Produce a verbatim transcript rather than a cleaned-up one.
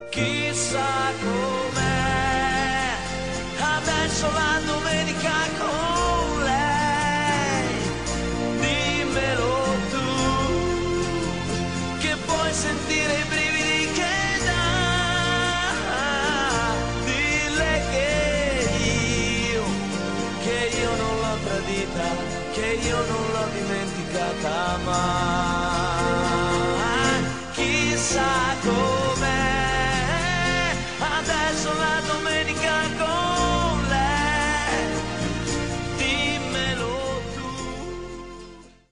chissà com'è adesso la domenica con lei. Dimmelo tu, che puoi sentire i brividi che dà. Dille che io, che io non l'ho tradita, che io non l'ho dimenticata mai.